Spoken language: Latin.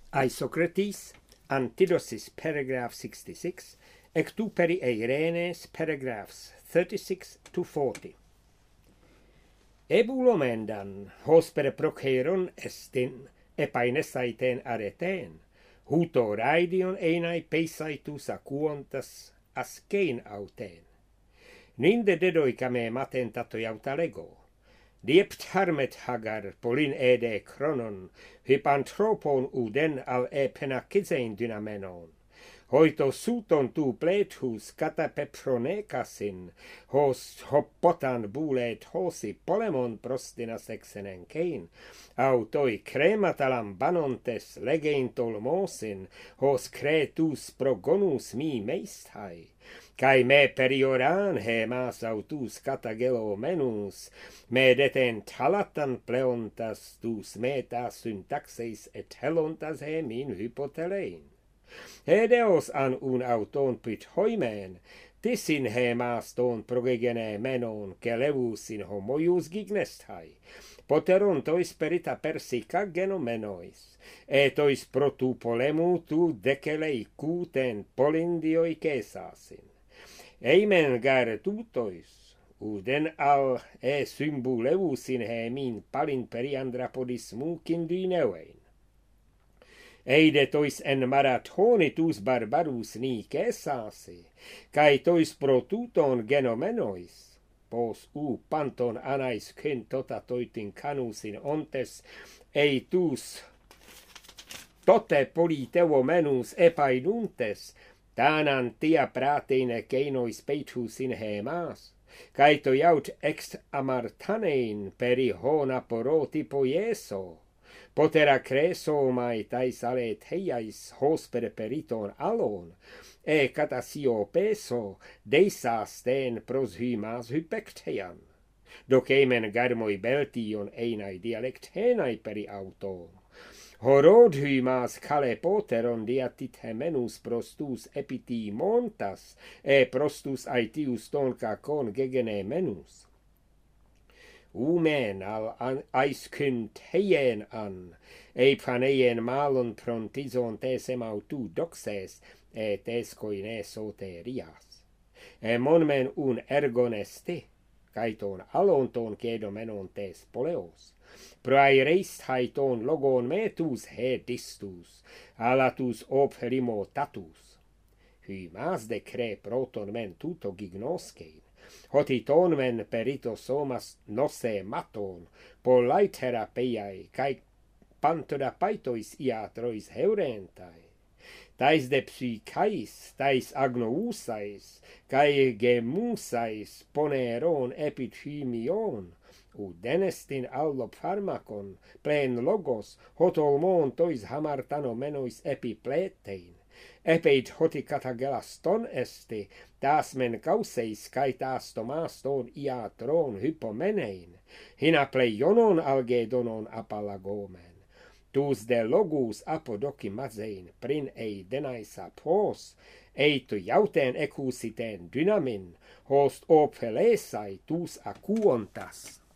Isocrates, Antidosis, paragraph 66, Ectuperi Eirenes, paragraphs 36 to 40. Ebulomendan, hospere proceron estin, epainesaiten areten, huto raidion einai peisaitus acuontas askein auten. Ninde dedoikame maten tato lego. Diept harmet hagar polin ede chronon, hypantropon uden al penakizein dynamenon. Hoito suton tu plethus kata pepronekasin, hos hoppotan bulet hosi polemon prostina sexenen kein, autoi crematalam banontes legein tolmosin, hos cretus progonus mi meisthai. Kai me perioran hemas autus catagelo menus, me deten talatan pleontas tus meta syntaxeis et helontas hemin hypotelein. Hedeos an un auton pit hoimen, tisin hemas ton progegene menon kelevus in homoius gigneshai, poteron tois perita persica genomenois, etois pro tu polemu tu decelei cuten polindioi cesasin. Eimen gare tutois, uden al symbulevus in hemin palin periandrapodis mucin dinevein. Eide tois en maratonitus barbarus ni cesasi, cae tois pro tuton genomenois, pos panton anais cyn tota toitin canus in ontes, eitus tote politevo menus epainuntes, tanan tia prateine keinois peitus in hemas, cae toiaut ext amartanein peri hona poroti poieso, potera creso mai tais alet heiais hospere periton alon, catasio peso deisas ten pros hymas hypectean. Doc eimen garmoi beltion einai dialectenai peri auton. Horod hymas cale poteron diatit hemenus prostus epiti montas, prostus aetius tonca con gegene menus. Umen al aiscyn teien an, paneien malon prontizon tesem autu doxes, escoine soterias. Monmen un ergon esti, caiton alonton cedomenon tes poleos, praereist haiton logon metus distus, alatus operimo tatus. Hymas de cre proton men tuto gignoscein, hotiton men perito somas nosse maton, polaitera peiae, cae pantoda paitois iatrois heurentai. Tais de psychais, tais agnousais, cae gemusais poneron epithymion, udenestin allo pharmacon, plen logos, hotolmon tois hamartanomenois epipletein, epeit hoti catagelaston esti, tas men causeis cae tas tomaston iatron hypomenein, hina pleionon algedonon apalagomen. Tus de logus apodoci mazein prin denais apos, tu jauten ecusiten dynamin, host ophelesai tus acuontas.